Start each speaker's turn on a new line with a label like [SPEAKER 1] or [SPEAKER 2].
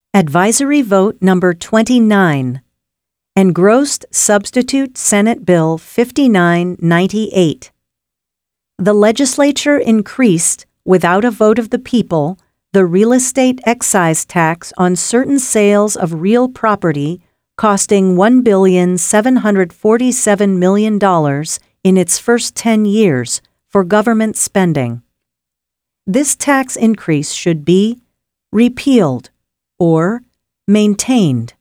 [SPEAKER 1] Advisory Vote Number 29. Engrossed Substitute Senate Bill 5998. The legislature increased, without a vote of the people, the real estate excise tax on certain sales of real property costing $1,747,000,000 in its first 10 years for government spending. This tax increase should be repealed or maintained.